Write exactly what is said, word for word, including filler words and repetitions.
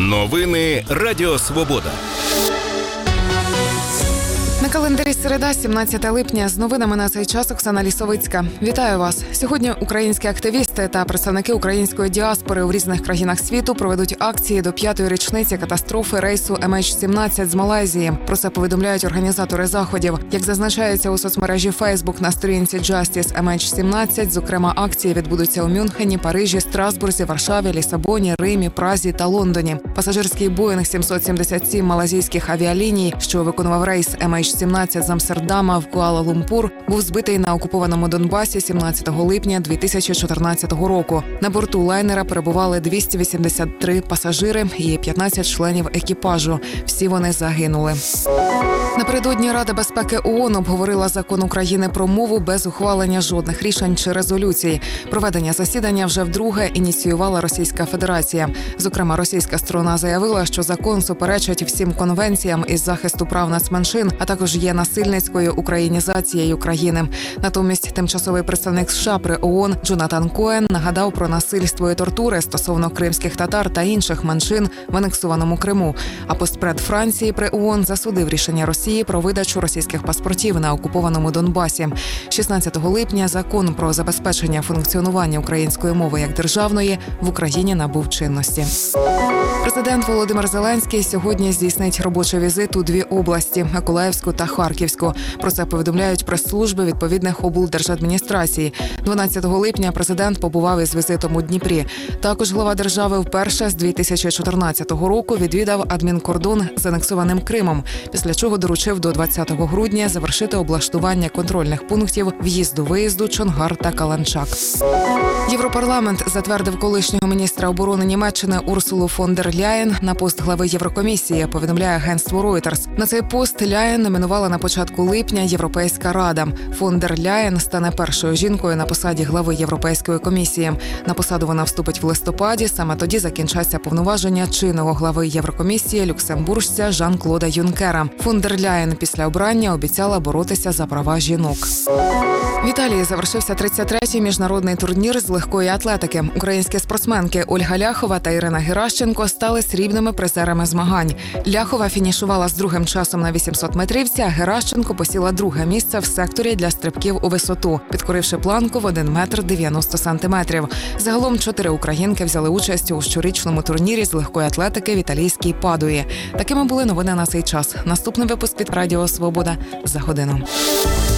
Новини Радіо Свобода. На календарі середа, сімнадцяте липня. З новинами на цей час Оксана Лісовицька. Вітаю вас. Сьогодні українські активісти та представники української діаспори у різних країнах світу проведуть акції до п'ятої річниці катастрофи рейсу ем ейч сімнадцять з Малайзії. Про це повідомляють організатори заходів. Як зазначається у соцмережі Facebook на сторінці Justice ем ейч сімнадцять, зокрема, акції відбудуться у Мюнхені, Парижі, Страсбурзі, Варшаві, Лісабоні, Римі, Празі та Лондоні. Пасажирський Боїнг сімсот сімдесят сім малайзійських авіаліній, що виконував рейс ем ейч сімнадцять з Амстердама в Куала-Лумпур, був збитий на окупованому Донбасі сімнадцятого липня дві тисячі чотирнадцятого року. На борту лайнера перебували двісті вісімдесят три пасажири і п'ятнадцять членів екіпажу. Всі вони загинули. Напередодні Рада безпеки ООН обговорила закон України про мову без ухвалення жодних рішень чи резолюцій. Проведення засідання вже вдруге ініціювала Російська Федерація. Зокрема, російська сторона заявила, що закон суперечить всім конвенціям із захисту прав нацменшин, а також є насильницькою українізацією країни. Натомість тимчасовий представник США при ООН Джонатан Коен нагадав про насильство і тортури стосовно кримських татар та інших меншин в анексованому Криму. А постпред Франції при ООН засудив рішення Росії про видачу російських паспортів на окупованому Донбасі. шістнадцятого липня закон про забезпечення функціонування української мови як державної в Україні набув чинності. Президент Володимир Зеленський сьогодні здійснить робочий візит у дві області – Миколаївську та Харківську. Про це повідомляють прес-служби відповідних облдержадміністрацій. дванадцятого липня президент побував із візитом у Дніпрі. Також глава держави вперше з дві тисячі чотирнадцятого року відвідав адмінкордон з анексованим Кримом, після чого доручив до двадцятого грудня завершити облаштування контрольних пунктів в'їзду-виїзду Чонгар та Каланчак. Європарламент затвердив колишнього міністра оборони Німеччини Урсулу фон дер Ляєн на пост глави Єврокомісії, повідомляє агентство Reuters. На цей пост Ляєн номінувала на початку липня Європейська Рада. Фон дер Ляєн стане першою жінкою на посаді глави Європейської комісії. На посаду вона вступить в листопаді, саме тоді закінчаться повноваження чинного глави Єврокомісії люксембуржця Жан-Клода Юнкера. Фон дер Ляєн після обрання обіцяла боротися за права жінок. В Італії завершився тридцять третій міжнародний турнір з легкої атлетики. Українські спортсменки Ольга Ляхова та Ірина Геращенко стали срібними призерами змагань. Ляхова фінішувала з другим часом на вісімсот метрівці, а Геращенко посіла друге місце в секторі для стрибків у висоту, підкоривши планку в один метр дев'яносто сантиметрів. Загалом чотири українки взяли участь у щорічному турнірі з легкої атлетики в італійській Падуї. Такими були новини на цей час. Наступний випуск від Радіо Свобода за годину.